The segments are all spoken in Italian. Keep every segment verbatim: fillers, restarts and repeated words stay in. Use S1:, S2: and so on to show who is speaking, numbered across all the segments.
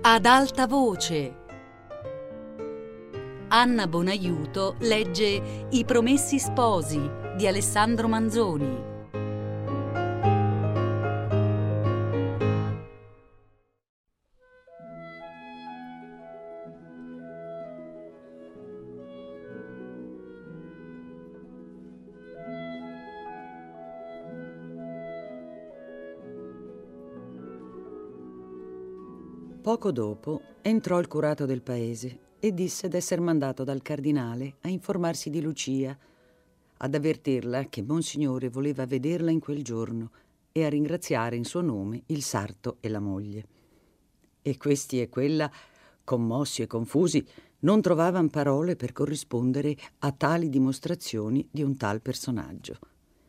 S1: Ad alta voce. Anna Bonaiuto legge I Promessi Sposi di Alessandro Manzoni.
S2: Poco dopo entrò il curato del paese e disse d'esser mandato dal cardinale a informarsi di Lucia, ad avvertirla che Monsignore voleva vederla in quel giorno e a ringraziare in suo nome il sarto e la moglie. E questi e quella, commossi e confusi, non trovavan parole per corrispondere a tali dimostrazioni di un tal personaggio.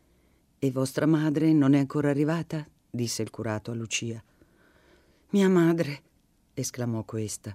S2: «E vostra madre non è ancora arrivata?» disse il curato a Lucia. «Mia madre», esclamò questa.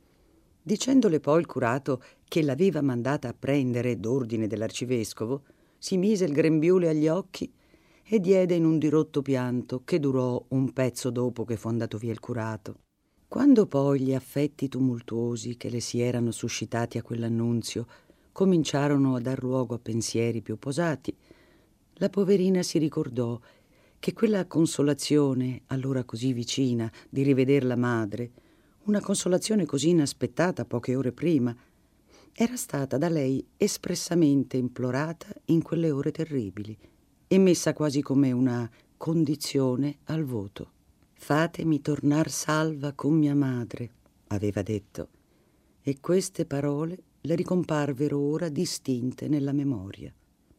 S2: Dicendole poi il curato che l'aveva mandata a prendere d'ordine dell'arcivescovo, si mise il grembiule agli occhi e diede in un dirotto pianto che durò un pezzo dopo che fu andato via il curato. Quando poi gli affetti tumultuosi che le si erano suscitati a quell'annunzio cominciarono a dar luogo a pensieri più posati, la poverina si ricordò che quella consolazione, allora così vicina, di riveder la madre, una consolazione così inaspettata poche ore prima, era stata da lei espressamente implorata in quelle ore terribili e messa quasi come una condizione al voto. «Fatemi tornar salva con mia madre», aveva detto, e queste parole le ricomparvero ora distinte nella memoria.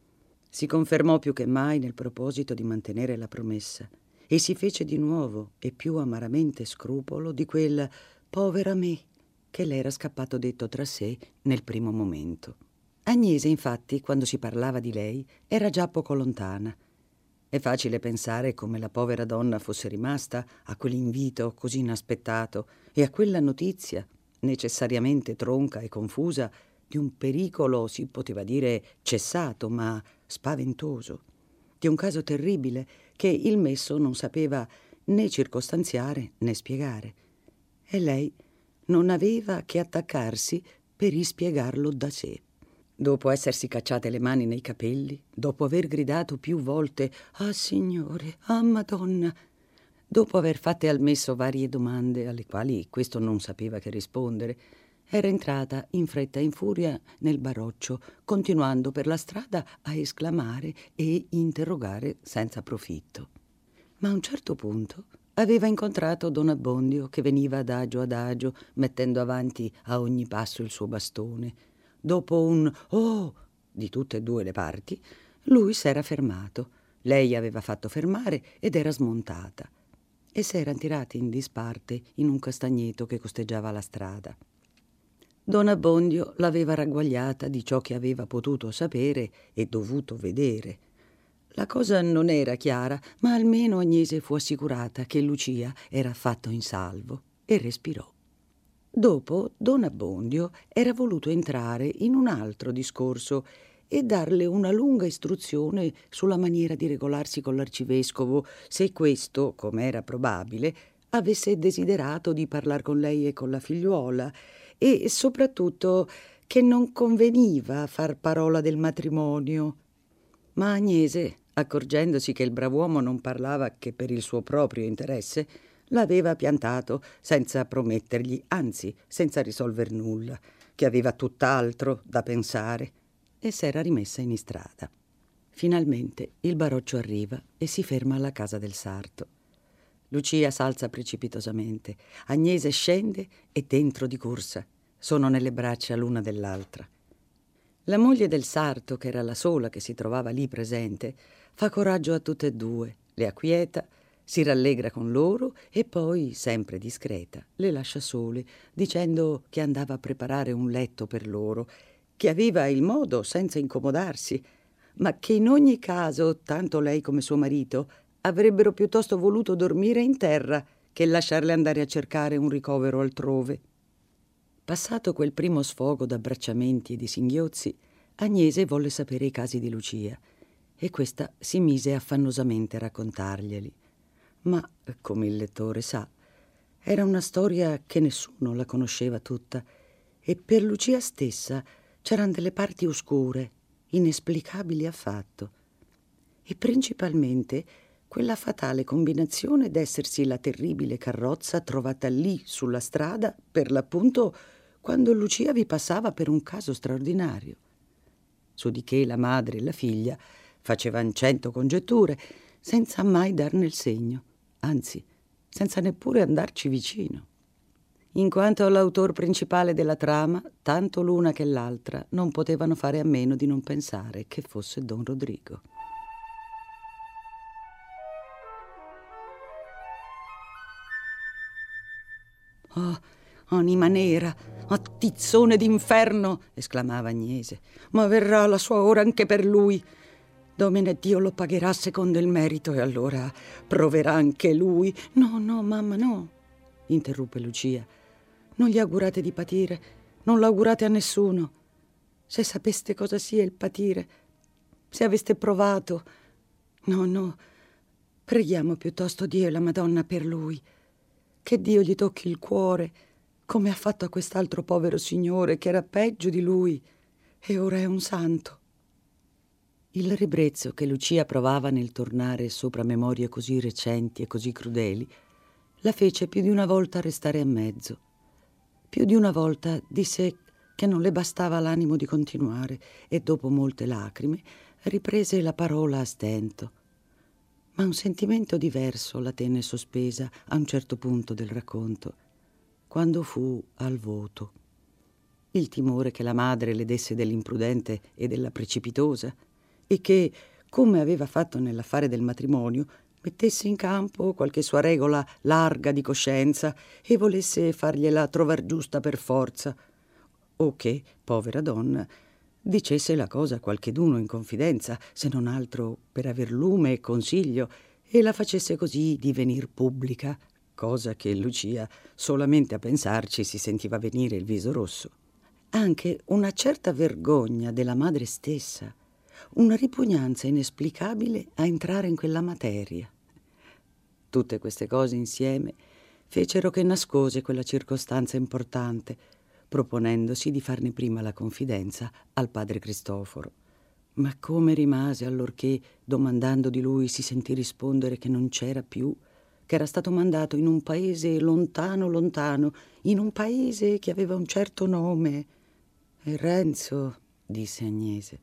S2: Si confermò più che mai nel proposito di mantenere la promessa e si fece di nuovo e più amaramente scrupolo di quel «povera me» che le era scappato detto tra sé nel primo momento. Agnese, infatti, quando si parlava di lei, era già poco lontana. È facile pensare come la povera donna fosse rimasta a quell'invito così inaspettato e a quella notizia, necessariamente tronca e confusa, di un pericolo, si poteva dire, cessato, ma spaventoso, di un caso terribile che il messo non sapeva né circostanziare né spiegare. E lei non aveva che attaccarsi per ispiegarlo da sé. Dopo essersi cacciate le mani nei capelli, dopo aver gridato più volte «Ah, Signore! Ah, Madonna!», dopo aver fatte al messo varie domande alle quali questo non sapeva che rispondere, era entrata in fretta e in furia nel baroccio, continuando per la strada a esclamare e interrogare senza profitto. Ma a un certo punto aveva incontrato Don Abbondio che veniva adagio adagio, mettendo avanti a ogni passo il suo bastone. Dopo un «oh» di tutte e due le parti, lui s'era fermato. Lei aveva fatto fermare ed era smontata. E s'eran tirati in disparte in un castagneto che costeggiava la strada. Don Abbondio l'aveva ragguagliata di ciò che aveva potuto sapere e dovuto vedere. La cosa non era chiara, ma almeno Agnese fu assicurata che Lucia era affatto in salvo e respirò. Dopo Don Abbondio era voluto entrare in un altro discorso e darle una lunga istruzione sulla maniera di regolarsi con l'arcivescovo, se questo, come era probabile, avesse desiderato di parlar con lei e con la figliuola, e soprattutto che non conveniva far parola del matrimonio. Ma Agnese, accorgendosi che il brav'uomo non parlava che per il suo proprio interesse, l'aveva piantato senza promettergli, anzi senza risolver nulla, che aveva tutt'altro da pensare, e s'era rimessa in istrada. Finalmente il baroccio arriva e si ferma alla casa del sarto. Lucia s'alza precipitosamente, Agnese scende e dentro di corsa. Sono nelle braccia l'una dell'altra. La moglie del sarto, che era la sola che si trovava lì presente, fa coraggio a tutte e due, le acquieta, si rallegra con loro e poi, sempre discreta, le lascia sole, dicendo che andava a preparare un letto per loro, che aveva il modo senza incomodarsi, ma che in ogni caso, tanto lei come suo marito, avrebbero piuttosto voluto dormire in terra che lasciarle andare a cercare un ricovero altrove. Passato quel primo sfogo d'abbracciamenti e di singhiozzi, Agnese volle sapere i casi di Lucia e questa si mise affannosamente a raccontarglieli. Ma, come il lettore sa, Era una storia che nessuno la conosceva tutta, e per Lucia stessa c'eran delle parti oscure, inesplicabili affatto, e principalmente quella fatale combinazione d'essersi la terribile carrozza trovata lì sulla strada, per l'appunto quando Lucia vi passava per un caso straordinario. Su di che la madre e la figlia facevan cento congetture, senza mai darne il segno, anzi, senza neppure andarci vicino. In quanto all'autor principale della trama, tanto l'una che l'altra non potevano fare a meno di non pensare che fosse Don Rodrigo. «Oh, anima nera, oh, tizzone d'inferno!» esclamava Agnese. «Ma verrà la sua ora anche per lui. Domine Dio lo pagherà secondo il merito, e allora proverà anche lui.» «No, no, mamma, no», interruppe Lucia. «Non gli augurate di patire, non l'augurate a nessuno. Se sapeste cosa sia il patire, se aveste provato. No, no, preghiamo piuttosto Dio e la Madonna per lui. Che Dio gli tocchi il cuore, come ha fatto a quest'altro povero signore che era peggio di lui, e ora è un santo.» Il ribrezzo che Lucia provava nel tornare sopra memorie così recenti e così crudeli la fece più di una volta restare a mezzo. Più di una volta disse che non le bastava l'animo di continuare, e dopo molte lacrime riprese la parola a stento. Ma un sentimento diverso la tenne sospesa a un certo punto del racconto, quando fu al voto. Il timore che la madre le desse dell'imprudente e della precipitosa, e che, come aveva fatto nell'affare del matrimonio, mettesse in campo qualche sua regola larga di coscienza e volesse fargliela trovar giusta per forza, o che, povera donna, dicesse la cosa a qualcheduno in confidenza, se non altro per aver lume e consiglio, e la facesse così divenir pubblica, cosa che Lucia, solamente a pensarci, si sentiva venire il viso rosso. Anche una certa vergogna della madre stessa, una ripugnanza inesplicabile a entrare in quella materia. Tutte queste cose insieme fecero che nascose quella circostanza importante, proponendosi di farne prima la confidenza al padre Cristoforo. Ma come rimase allorché, domandando di lui, si sentì rispondere che non c'era più, che era stato mandato in un paese lontano lontano, in un paese che aveva un certo nome. «E Renzo», disse Agnese,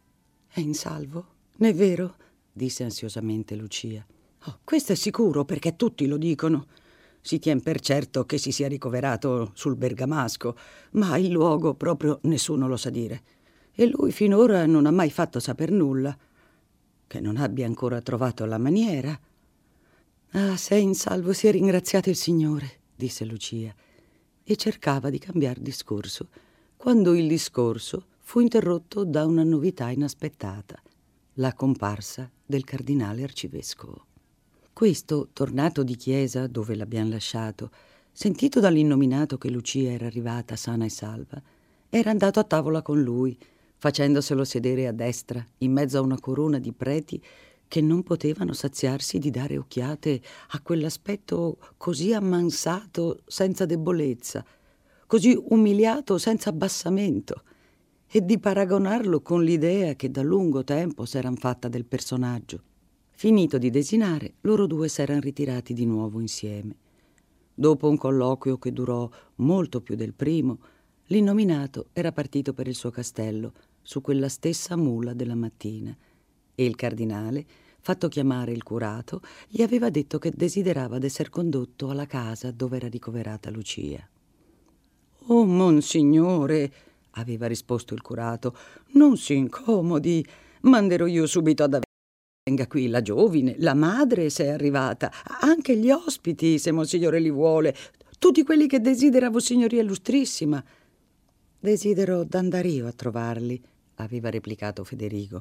S2: «è in salvo? N'è vero?» disse ansiosamente Lucia. «Oh, questo è sicuro, perché tutti lo dicono. Si tien per certo che si sia ricoverato sul Bergamasco, ma il luogo proprio nessuno lo sa dire. E lui finora non ha mai fatto saper nulla. Che non abbia ancora trovato la maniera.» «Ah, se è in salvo sia ringraziato il Signore», disse Lucia, e cercava di cambiar discorso, quando il discorso fu interrotto da una novità inaspettata, la comparsa del cardinale arcivescovo. Questo, tornato di chiesa dove l'abbiam lasciato, sentito dall'innominato che Lucia era arrivata sana e salva, era andato a tavola con lui, facendoselo sedere a destra, in mezzo a una corona di preti che non potevano saziarsi di dare occhiate a quell'aspetto così ammansato senza debolezza, così umiliato senza abbassamento, e di paragonarlo con l'idea che da lungo tempo s'eran fatta del personaggio. Finito di desinare, loro due s'eran ritirati di nuovo insieme. Dopo un colloquio che durò molto più del primo, l'innominato era partito per il suo castello su quella stessa mula della mattina, e il cardinale, fatto chiamare il curato, gli aveva detto che desiderava d'esser condotto alla casa dove era ricoverata Lucia. «Oh, monsignore», aveva risposto il curato, «non si incomodi, manderò io subito ad avere. Venga qui la giovine, la madre se è arrivata, anche gli ospiti se monsignore li vuole, tutti quelli che desidera vossignoria illustrissima.» «Desidero d'andar io a trovarli», aveva replicato Federigo.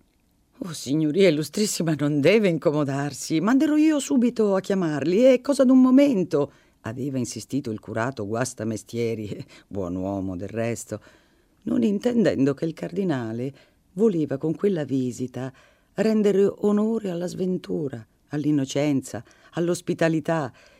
S2: «Oh, signoria illustrissima non deve incomodarsi, manderò io subito a chiamarli, è cosa d'un momento», aveva insistito il curato guastamestieri, buon uomo del resto, non intendendo che il cardinale voleva con quella visita rendere onore alla sventura, all'innocenza, all'ospitalità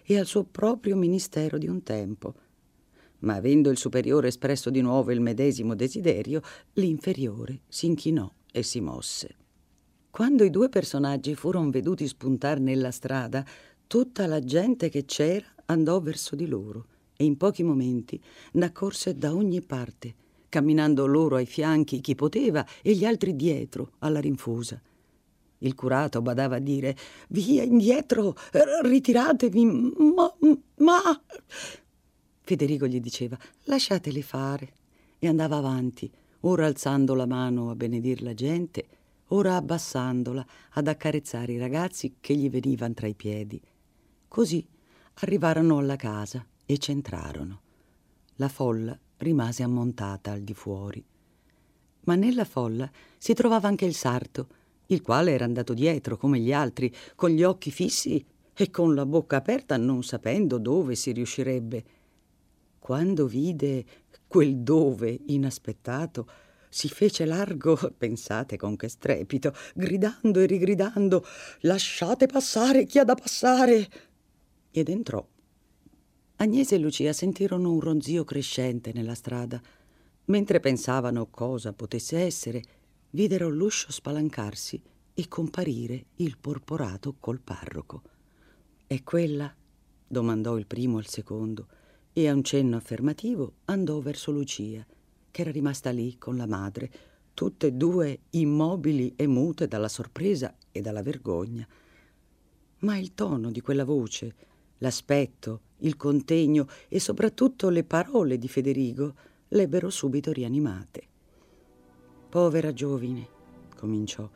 S2: e al suo proprio ministero di un tempo. Ma avendo il superiore espresso di nuovo il medesimo desiderio, l'inferiore si inchinò e si mosse. Quando i due personaggi furono veduti spuntar nella strada, tutta la gente che c'era andò verso di loro e in pochi momenti n'accorse da ogni parte, camminando loro ai fianchi chi poteva e gli altri dietro alla rinfusa. Il curato badava a dire: «Via, indietro, ritiratevi, ma... ma...» Federigo gli diceva: «Lasciateli fare», e andava avanti, ora alzando la mano a benedir la gente, ora abbassandola ad accarezzare i ragazzi che gli venivano tra i piedi. Così arrivarono alla casa e c'entrarono. La folla rimase ammontata al di fuori. Ma nella folla si trovava anche il sarto, il quale era andato dietro come gli altri, con gli occhi fissi e con la bocca aperta, non sapendo dove si riuscirebbe. Quando vide quel dove inaspettato, si fece largo, pensate con che strepito, gridando e rigridando: «Lasciate passare chi ha da passare!» Ed entrò. Agnese e Lucia sentirono un ronzio crescente nella strada. Mentre pensavano cosa potesse essere, videro l'uscio spalancarsi e comparire il porporato col parroco. «È quella?» domandò il primo al secondo, e a un cenno affermativo andò verso Lucia, che era rimasta lì con la madre, tutte e due immobili e mute dalla sorpresa e dalla vergogna. Ma il tono di quella voce, l'aspetto, il contegno e soprattutto le parole di Federigo l'ebbero subito rianimate. «Povera giovine», cominciò,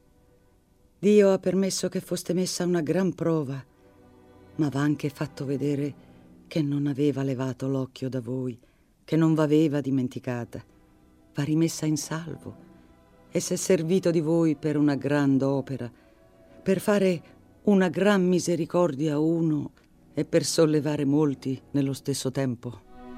S2: «Dio ha permesso che foste messa a una gran prova, ma v'ha anche fatto vedere che non aveva levato l'occhio da voi, che non v'aveva dimenticata, v'ha rimessa in salvo e s'è servito di voi per una grande opera, per fare una gran misericordia a uno e per sollevare molti nello stesso tempo».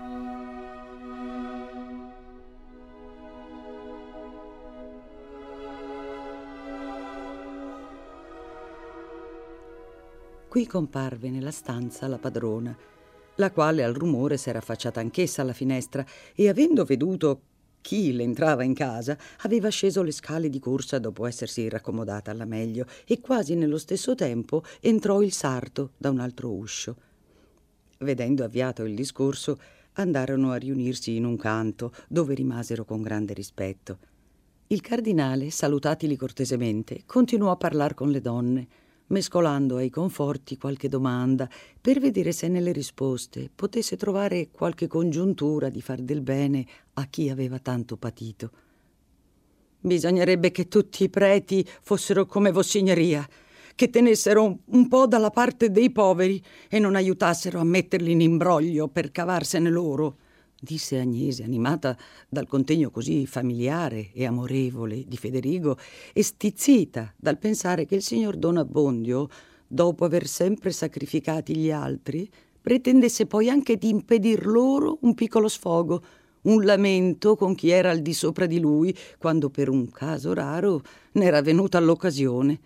S2: Qui comparve nella stanza la padrona, la quale al rumore s'era affacciata anch'essa alla finestra e, avendo veduto chi l'entrava in casa, aveva sceso le scale di corsa dopo essersi raccomodata alla meglio, e quasi nello stesso tempo entrò il sarto da un altro uscio. Vedendo avviato il discorso, andarono a riunirsi in un canto, dove rimasero con grande rispetto. Il cardinale, salutatili cortesemente, continuò a parlar con le donne, mescolando ai conforti qualche domanda per vedere se nelle risposte potesse trovare qualche congiuntura di far del bene a chi aveva tanto patito. «Bisognerebbe che tutti i preti fossero come Vossignoria, che tenessero un, un po' dalla parte dei poveri e non aiutassero a metterli in imbroglio per cavarsene loro», disse Agnese, animata dal contegno così familiare e amorevole di Federigo e stizzita dal pensare che il signor Don Abbondio, dopo aver sempre sacrificati gli altri, pretendesse poi anche di impedir loro un piccolo sfogo, un lamento con chi era al di sopra di lui, quando per un caso raro ne era venuta l'occasione.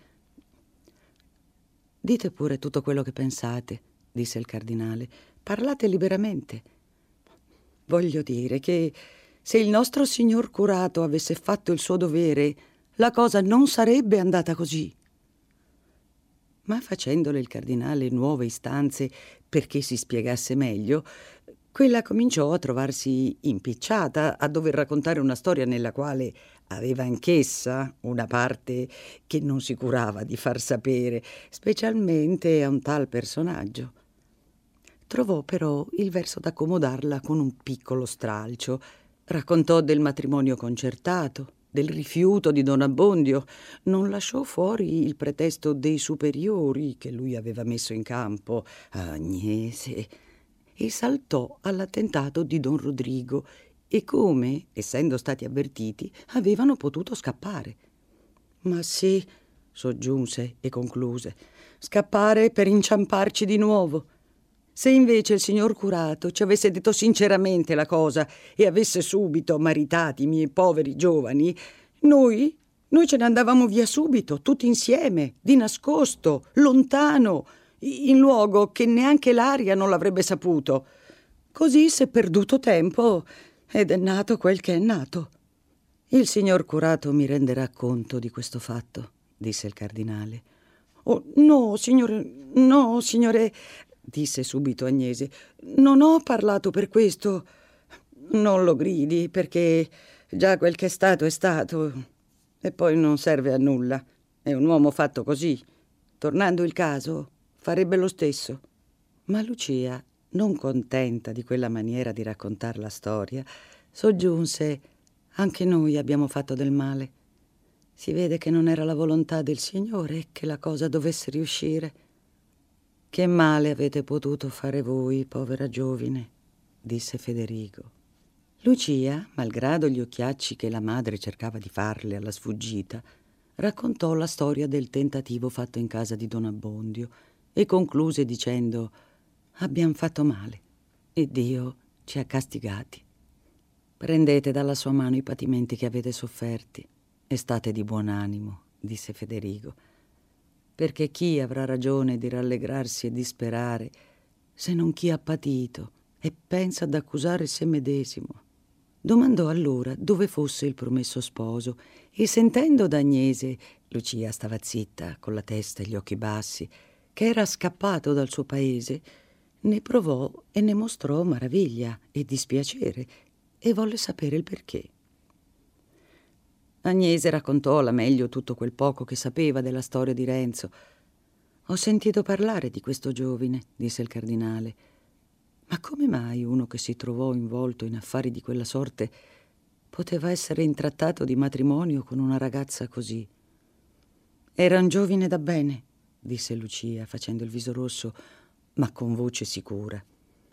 S2: «Dite pure tutto quello che pensate», disse il cardinale, «parlate liberamente. Voglio dire che se il nostro signor curato avesse fatto il suo dovere, la cosa non sarebbe andata così». Ma facendole il cardinale nuove istanze perché si spiegasse meglio, quella cominciò a trovarsi impicciata a dover raccontare una storia nella quale aveva anch'essa una parte che non si curava di far sapere, specialmente a un tal personaggio. Trovò però il verso d'accomodarla con un piccolo stralcio. Raccontò del matrimonio concertato, del rifiuto di Don Abbondio, non lasciò fuori il pretesto dei superiori che lui aveva messo in campo, Agnese, e saltò all'attentato di Don Rodrigo e come, essendo stati avvertiti, avevano potuto scappare. «Ma sì», soggiunse e concluse, «scappare per inciamparci di nuovo. Se invece il signor curato ci avesse detto sinceramente la cosa e avesse subito maritati i miei poveri giovani, noi, noi ce ne andavamo via subito, tutti insieme, di nascosto, lontano, in luogo che neanche l'aria non l'avrebbe saputo. Così s'è perduto tempo ed è nato quel che è nato. Il signor curato mi renderà conto di questo fatto, disse il cardinale. Oh, no, signore, no, signore, disse subito Agnese. Non ho parlato per questo. Non lo gridi, perché già quel che è stato è stato. E poi non serve a nulla. È un uomo fatto così. Tornando il caso, farebbe lo stesso. Ma Lucia, non contenta di quella maniera di raccontar la storia, soggiunse: anche noi abbiamo fatto del male. Si vede che non era la volontà del Signore che la cosa dovesse riuscire. Che male avete potuto fare voi, povera giovine, disse Federigo. Lucia, malgrado gli occhiacci che la madre cercava di farle alla sfuggita, raccontò la storia del tentativo fatto in casa di Don Abbondio e concluse dicendo: abbiam fatto male e Dio ci ha castigati. Prendete dalla sua mano i patimenti che avete sofferti e state di buon animo, disse Federigo, perché chi avrà ragione di rallegrarsi e di sperare se non chi ha patito e pensa ad accusare se medesimo? Domandò allora dove fosse il promesso sposo e, sentendo da Agnese, Lucia stava zitta, con la testa e gli occhi bassi, che era scappato dal suo paese, ne provò e ne mostrò maraviglia e dispiacere e volle sapere il perché. Agnese raccontò alla meglio tutto quel poco che sapeva della storia di Renzo. Ho sentito parlare di questo giovine, disse il cardinale. Ma come mai uno che si trovò involto in affari di quella sorte poteva essere intrattato di matrimonio con una ragazza così? Era un giovine da bene, disse Lucia, facendo il viso rosso, ma con voce sicura.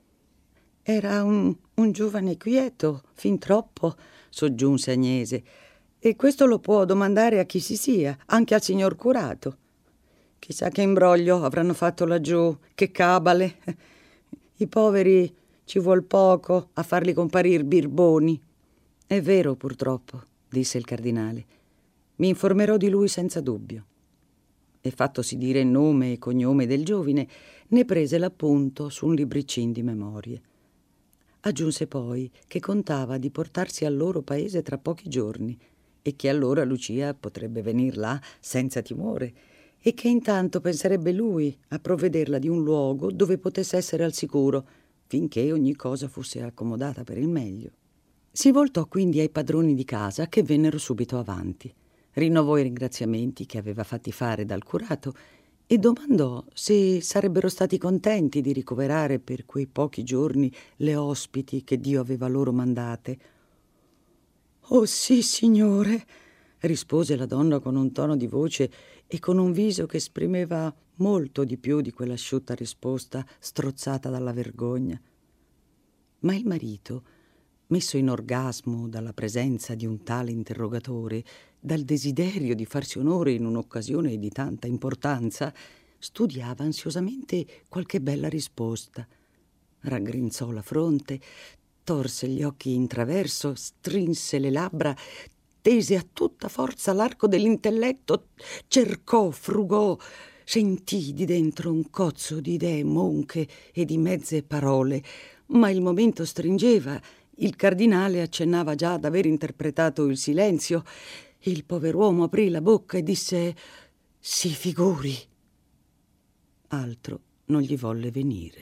S2: Era un, un giovane quieto, fin troppo, soggiunse Agnese, e questo lo può domandare a chi si sia, anche al signor curato. Chissà che imbroglio avranno fatto laggiù, che cabale. I poveri ci vuol poco a farli comparir birboni. È vero, purtroppo, disse il cardinale. Mi informerò di lui senza dubbio. E fattosi dire il nome e cognome del giovine, ne prese l'appunto su un libriccin di memorie. Aggiunse poi che contava di portarsi al loro paese tra pochi giorni e che allora Lucia potrebbe venir là senza timore e che intanto penserebbe lui a provvederla di un luogo dove potesse essere al sicuro finché ogni cosa fosse accomodata per il meglio. Si voltò quindi ai padroni di casa che vennero subito avanti, rinnovò i ringraziamenti che aveva fatti fare dal curato e domandò se sarebbero stati contenti di ricoverare per quei pochi giorni le ospiti che Dio aveva loro mandate. «Oh sì, signore», rispose la donna con un tono di voce e con un viso che esprimeva molto di più di quell'asciutta risposta strozzata dalla vergogna. Ma il marito, messo in orgasmo dalla presenza di un tale interrogatore, dal desiderio di farsi onore in un'occasione di tanta importanza, studiava ansiosamente qualche bella risposta. Raggrinzò la fronte, torse gli occhi in traverso, strinse le labbra, tese a tutta forza l'arco dell'intelletto, cercò, frugò, sentì di dentro un cozzo di idee monche e di mezze parole, ma il momento stringeva. Il cardinale accennava già d'aver interpretato il silenzio. Il pover'uomo aprì la bocca e disse: «Si figuri». Altro non gli volle venire.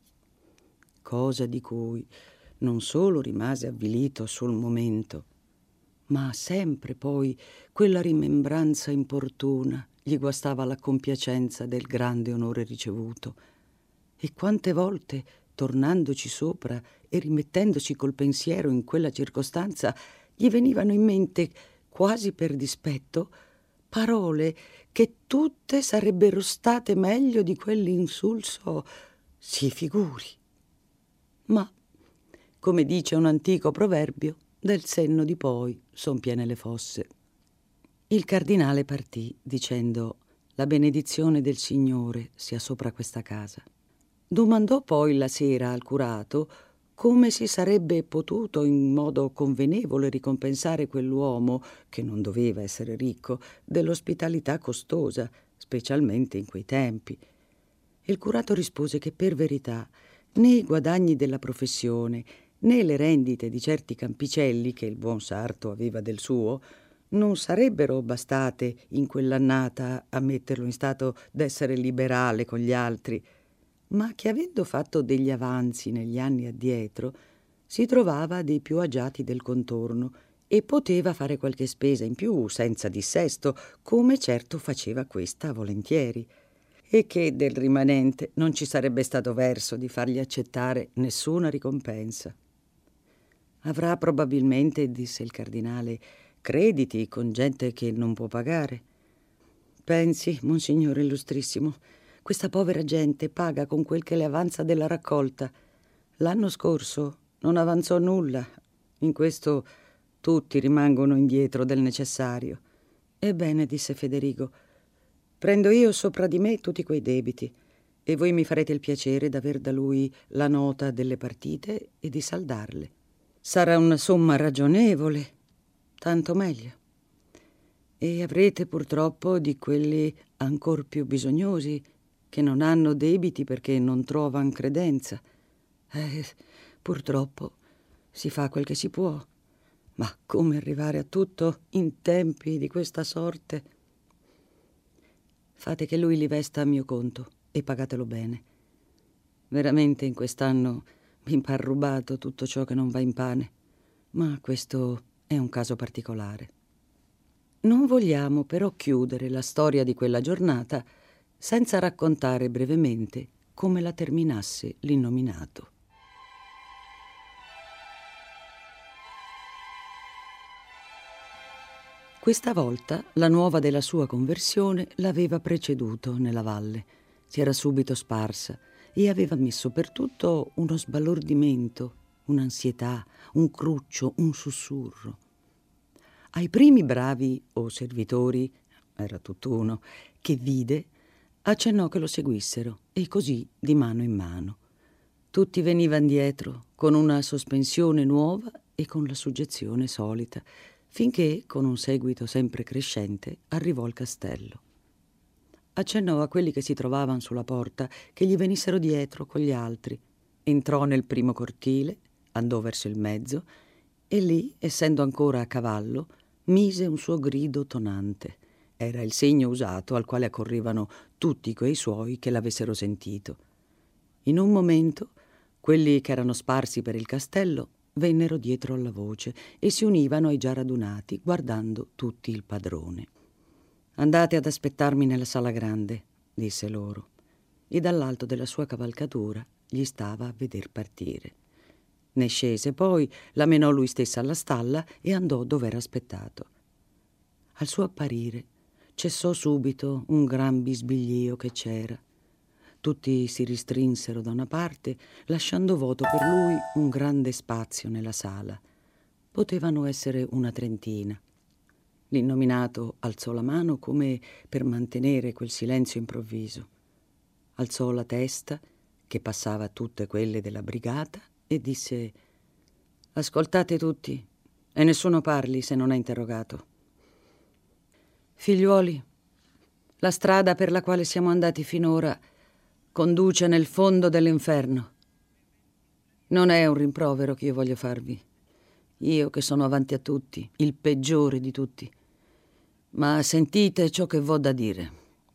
S2: Cosa di cui non solo rimase avvilito sul momento, ma sempre poi quella rimembranza importuna gli guastava la compiacenza del grande onore ricevuto. E quante volte, tornandoci sopra e rimettendosi col pensiero in quella circostanza, gli venivano in mente, quasi per dispetto, parole che tutte sarebbero state meglio di quell'insulso «si figuri». Ma, come dice un antico proverbio, del senno di poi son piene le fosse. Il cardinale partì dicendo: «La benedizione del Signore sia sopra questa casa». Domandò poi la sera al curato come si sarebbe potuto in modo convenevole ricompensare quell'uomo, che non doveva essere ricco, dell'ospitalità costosa, specialmente in quei tempi. Il curato rispose che per verità né i guadagni della professione né le rendite di certi campicelli che il buon sarto aveva del suo non sarebbero bastate in quell'annata a metterlo in stato d'essere liberale con gli altri, ma che avendo fatto degli avanzi negli anni addietro si trovava dei più agiati del contorno e poteva fare qualche spesa in più senza dissesto, come certo faceva questa volentieri, e che del rimanente non ci sarebbe stato verso di fargli accettare nessuna ricompensa. Avrà probabilmente, disse il cardinale, crediti con gente che non può pagare. Pensi, monsignore illustrissimo, questa povera gente paga con quel che le avanza della raccolta. L'anno scorso non avanzò nulla. In questo tutti rimangono indietro del necessario. Ebbene, disse Federigo, prendo io sopra di me tutti quei debiti e voi mi farete il piacere d'aver da lui la nota delle partite e di saldarle. Sarà una somma ragionevole, tanto meglio. E avrete purtroppo di quelli ancor più bisognosi che non hanno debiti perché non trovan credenza. Eh, purtroppo si fa quel che si può. Ma come arrivare a tutto in tempi di questa sorte? Fate che lui li vesta a mio conto e pagatelo bene. Veramente in quest'anno mi par rubato tutto ciò che non va in pane, ma questo è un caso particolare. Non vogliamo però chiudere la storia di quella giornata senza raccontare brevemente come la terminasse l'innominato. Questa volta la nuova della sua conversione l'aveva preceduto nella valle, si era subito sparsa e aveva messo per tutto uno sbalordimento, un'ansietà, un cruccio, un sussurro. Ai primi bravi o servitori, era tutt'uno, che vide, accennò che lo seguissero e così di mano in mano. Tutti venivan dietro con una sospensione nuova e con la suggezione solita, finché, con un seguito sempre crescente, arrivò al castello. Accennò a quelli che si trovavano sulla porta che gli venissero dietro con gli altri. Entrò nel primo cortile, andò verso il mezzo e lì, essendo ancora a cavallo, mise un suo grido tonante. Era il segno usato al quale accorrevano tutti quei suoi che l'avessero sentito. In un momento, quelli che erano sparsi per il castello vennero dietro alla voce e si univano ai già radunati, guardando tutti il padrone. «Andate ad aspettarmi nella sala grande», disse loro, e dall'alto della sua cavalcatura gli stava a veder partire. Ne scese poi, la menò lui stessa alla stalla e andò dov'era aspettato. Al suo apparire cessò subito un gran bisbiglio che c'era. Tutti si ristrinsero da una parte, lasciando vuoto per lui un grande spazio nella sala. Potevano essere una trentina. L'innominato alzò la mano come per mantenere quel silenzio improvviso. Alzò la testa, che passava a tutte quelle della brigata, e disse: «Ascoltate tutti, e nessuno parli se non è interrogato. Figliuoli, la strada per la quale siamo andati finora conduce nel fondo dell'inferno. Non è un rimprovero che io voglio farvi, io che sono avanti a tutti, il peggiore di tutti, ma sentite ciò che v'ho da dire.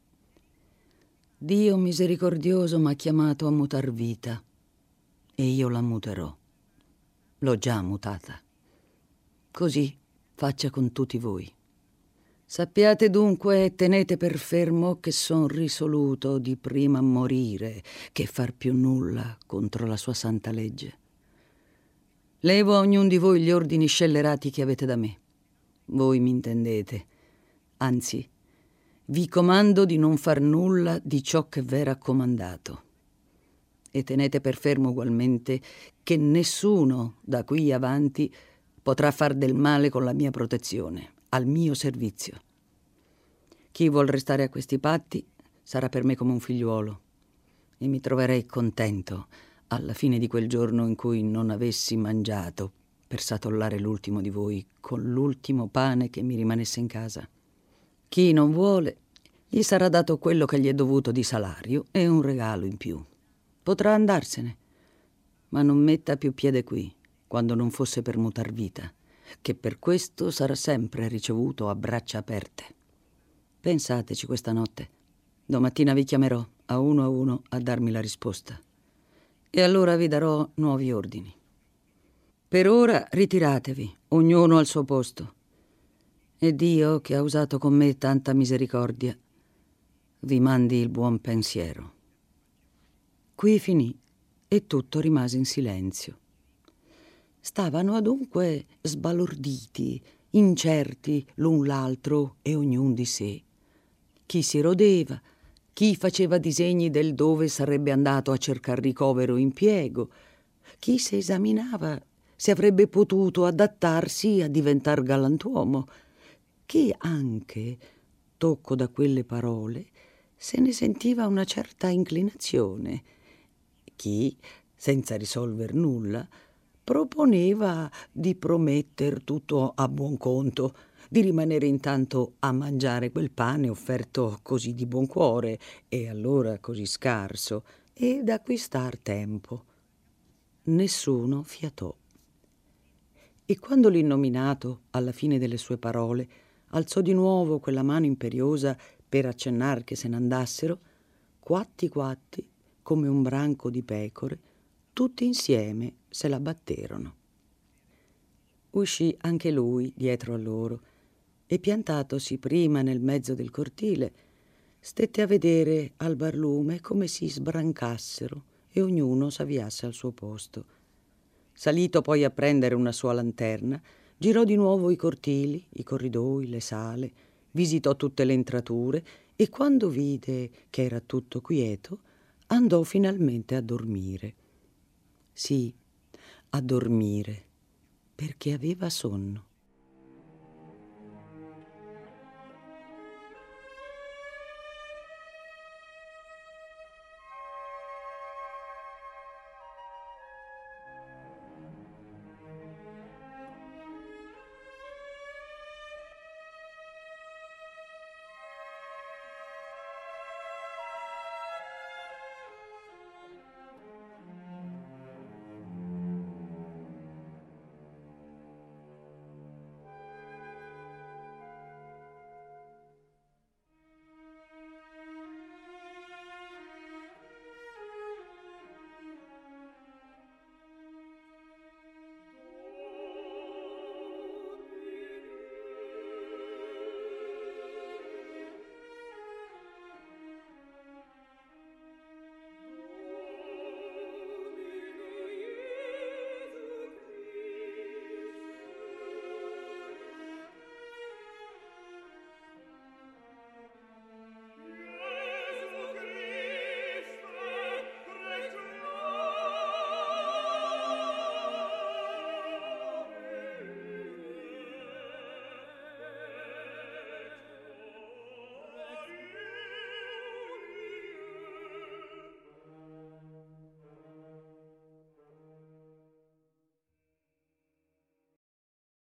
S2: Dio misericordioso m'ha chiamato a mutar vita e io la muterò. L'ho già mutata. Così faccia con tutti voi. Sappiate dunque e tenete per fermo che son risoluto di prima morire che far più nulla contro la sua santa legge. Levo a ognuno di voi gli ordini scellerati che avete da me. Voi mi intendete. Anzi, vi comando di non far nulla di ciò che v'era comandato. E tenete per fermo ugualmente che nessuno da qui avanti potrà far del male con la mia protezione, al mio servizio. Chi vuol restare a questi patti sarà per me come un figliuolo e mi troverei contento alla fine di quel giorno in cui non avessi mangiato per satollare l'ultimo di voi con l'ultimo pane che mi rimanesse in casa. Chi non vuole Gli sarà dato quello che gli è dovuto di salario e un regalo in più. Potrà andarsene, ma non metta più piede qui, quando non fosse per mutar vita, che per questo sarà sempre ricevuto a braccia aperte. Pensateci questa notte. Domattina vi chiamerò a uno a uno a darmi la risposta. E allora vi darò nuovi ordini. Per ora ritiratevi, ognuno al suo posto. E Dio, che ha usato con me tanta misericordia, vi mandi il buon pensiero. Qui finì e tutto rimase in silenzio. Stavano adunque sbalorditi, incerti l'un l'altro e ognun di sé. Chi si rodeva, chi faceva disegni del dove sarebbe andato a cercar ricovero o impiego, chi si esaminava se avrebbe potuto adattarsi a diventar galantuomo, chi anche, tocco da quelle parole, se ne sentiva una certa inclinazione, chi, senza risolver nulla, proponeva di prometter tutto a buon conto, di rimanere intanto a mangiare quel pane offerto così di buon cuore e allora così scarso, e d'acquistar tempo. Nessuno fiatò. E quando l'innominato, alla fine delle sue parole, alzò di nuovo quella mano imperiosa per accennar che se n'andassero, quatti quatti, come un branco di pecore, tutti insieme se la batterono. Uscì anche lui dietro a loro e, piantatosi prima nel mezzo del cortile, stette a vedere al barlume come si sbrancassero e ognuno s'avviasse al suo posto. Salito poi a prendere una sua lanterna, girò di nuovo i cortili, i corridoi, le sale, visitò tutte le entrature e quando vide che era tutto quieto, andò finalmente a dormire. Sì, a dormire, perché aveva sonno.